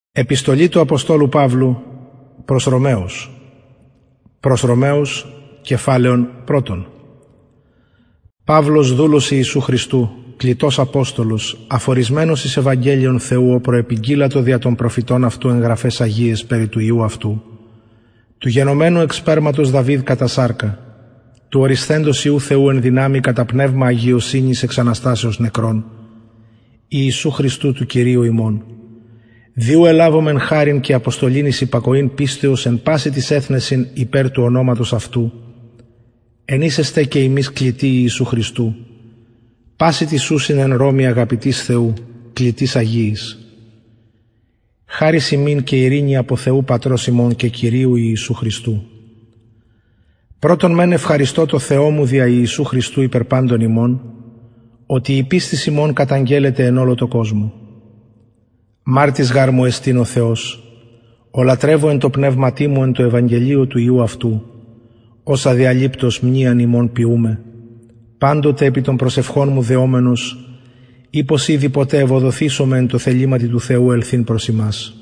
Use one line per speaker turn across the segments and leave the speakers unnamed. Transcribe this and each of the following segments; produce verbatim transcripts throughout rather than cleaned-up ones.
Επιστολή του Αποστόλου Παύλου προς Ρωμαίους. Προς Ρωμαίους, κεφάλαιον πρώτον. Παύλος δούλος Ιησού Χριστού, κλητός Απόστολος, αφορισμένος εις Ευαγγέλιον Θεού, ο προεπηγγείλατο δια των προφητών αυτού εγγραφές Αγίες περί του Υιού αυτού, του γενομένου εξ σπέρματος Δαβίδ κατά σάρκα, του ορισθέντος Υιού Θεού εν δυνάμει κατά πνεύμα αγιοσύνης εξ Αναστάσεως νεκρών, Ιησού Χριστού του Κυρίου ημών, διού ελάβομεν χάριν και αποστολήν εις υπακοήν πίστεως εν πάση της έθνεσιν υπέρ του ονόματος αυτού, ενίσεστε και εμείς κλητοί Ιησού Χριστού, πάση της ούσιν εν Ρώμη αγαπητής Θεού, κλητής Αγίης. Χάρις ημίν και ειρήνη από Θεού Πατρός ημών και Κυρίου Ιησού Χριστού. Πρώτον μεν ευχαριστώ το Θεό μου δια Ιησού Χριστού υπερ πάντων ημών, ότι η πίστη ημών καταγγέλλεται εν όλο το κόσμο. Μάρτης γάρ μου εστίν ο Θεός, ο λατρεύω εν το πνεύματί μου εν το Ευαγγελίο του Υιού αυτού, ως αδιαλείπτος μνήαν ημών ποιούμε, πάντοτε επί των προσευχών μου δεόμενος, ή πως ήδη ποτέ ευοδοθήσομαι εν το θελήματι του Θεού ελθύν προς ημάς.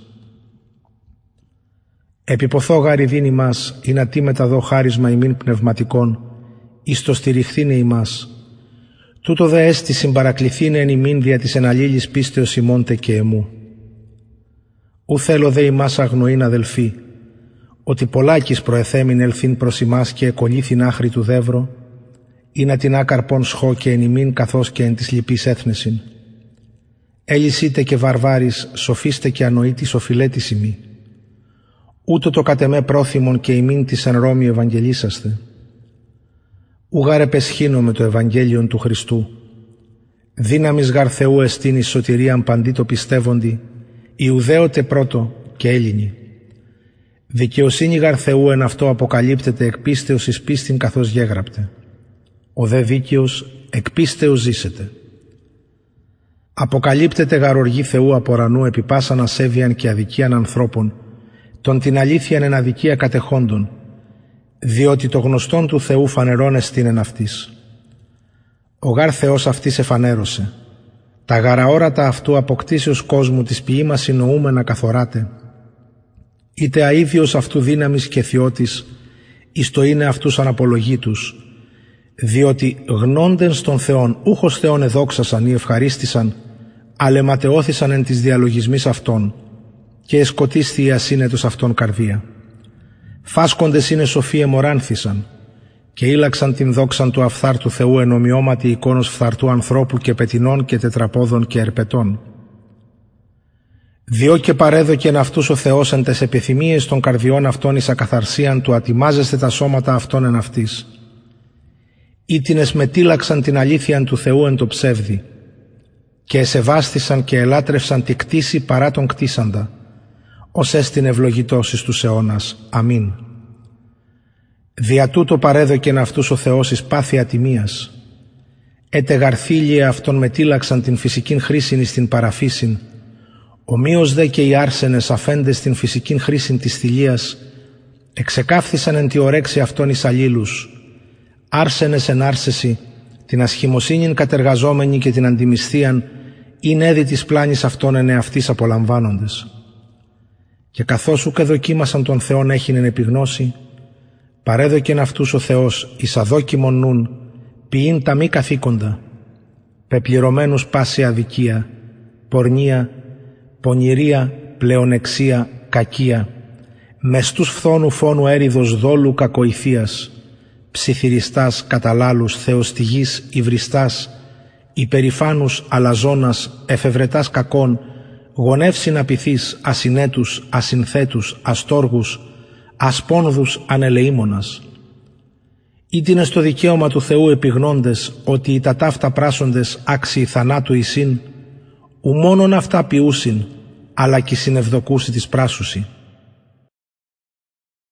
Επιποθώ γαριδίν ημάς, ή να τι μεταδώ χάρισμα ημίν πνευματικών, εις το στηριχθήνε ημάς. Τούτο δε έστι συμπαρακληθήνε εν ημίν δια της εναλλήλης πίστεως ημώντε και εμού. Ου θέλω δε ημάς αγνοήν αδελφοί, ότι πολλάκις προεθέμην ελθύν προς ημάς και εκολύθην άχρη του δεύρο, ή να την άκαρπον σχώ και εν ημίν καθώς και εν της λυπής έθνεσιν. Έλυσίτε και βαρβάρις, σοφίστε και ανοήτης οφειλέτης ημί. Ούτω το κατ' εμέ πρόθυμον και ημίν της εν Ρώμη ευαγγελίσαστε. Ου γάρ επεσχύνω με το Ευαγγέλιον του Χριστού. Δύναμις γαρ Θεού εστίν εις σωτηρίαν παντί το πιστεύοντι, Ιουδαίωτε πρώτο και Έλληνοι. Δικαιοσύνη γαρ Θεού εν αυτό αποκαλύπτεται εκ πίστεως εις πίστην καθώς γέγραπτε. Ο δε δίκαιος εκ πίστεως ζήσεται. Αποκαλύπτεται γαρ οργή Θεού από ουρανού επί πάσαν ασέβειαν και αδικίαν ανθρώπων, τον την αλήθειαν εν αδικία κατεχόντων, διότι το γνωστόν του Θεού φανερών εστίν εν αυτής. Ο γαρ Θεός αυτής εφανέρωσε. Τα γαραόρατα αυτού αποκτήσεως κόσμου της ποιήμας συνοούμενα καθοράτε, είτε αίδιος αυτού δύναμης και θειώτης, εις το είναι αυτούς αναπολογήτους, διότι γνώντεν στον Θεόν ούχος Θεόν εδόξασαν ή ευχαρίστησαν, αλλά ματαιώθησαν εν της διαλογισμής αυτών, και εσκοτίσθη η ασύνετος αυτών καρδία. Φάσκοντες είναι σοφοί εμοράνθησαν, και ήλαξαν την δόξαν του αφθάρτου Θεού εν ομοιώματι εικόνος φθαρτού ανθρώπου και πετινών και τετραπόδων και ερπετών. Διό και παρέδοκεν αυτούς ο Θεός εν τες επιθυμίες των καρδιών αυτών εις ακαθαρσίαν του ατιμάζεστε τα σώματα αυτών εν αυτής. Ήτινες μετήλαξαν την αλήθειαν του Θεού εν το ψεύδι, και εσεβάστησαν και ελάτρευσαν τη κτήση παρά τον κτίσαντα, ως έστιν ευλογητός εις τους αιώνας. Αμήν. Δια τούτο παρέδοκεν αυτούς ο Θεός εις πάθη ατιμίας. Έτε γαρθήλιε αυτόν μετήλαξαν την φυσικήν χρήσιν εις την παραφύσιν, ομοίως δε και οι άρσενες αφέντες την φυσικήν χρήσιν της θηλείας, εξεκάφθησαν εν τη ορέξη αυτών εις αλλήλους, άρσενες εν άρσεση, την ασχημοσύνην κατεργαζόμενη και την αντιμισθίαν, ειν έδι της πλάνης αυτών εν εαυτής απολαμβάνοντες. Και καθώς ουκ εδοκίμασαν τον Θεόν έχειν επιγνώση, παρέδοκεν αυτούς ο Θεός εις αδόκιμον νουν, ποιήν τα μη καθήκοντα, πεπληρωμένους πάση αδικία, πορνεία, πονηρία, πλεονεξία, κακία, μεστούς φθόνου φόνου έριδος δόλου κακοηθείας, ψιθυριστάς καταλάλους θεοστιγής υβριστάς, υπερηφάνους αλαζόνας, εφευρετάς κακών, γονεύσιν απειθείς, ασυνέτους, ασυνθέτους, αστόργους, ασπόνδους ανελεήμονας. Ήτινε στο δικαίωμα του Θεού επιγνώντες ότι οι τα ταύτα πράσσοντες άξιοι θανάτου εισήν, ου μόνον αυτά ποιούσιν, αλλά κι συνευδοκούσι της πράσουσι.